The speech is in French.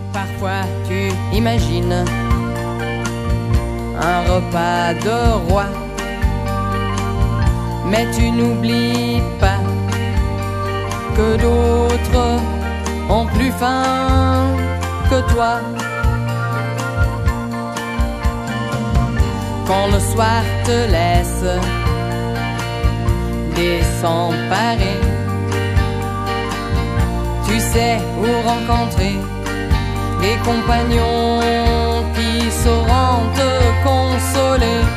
Parfois tu imagines un repas de roi, mais tu n'oublies pas que d'autres ont plus faim que toi. Quand le soir te laisse désemparé, tu sais où rencontrer des compagnons qui sauront te consoler.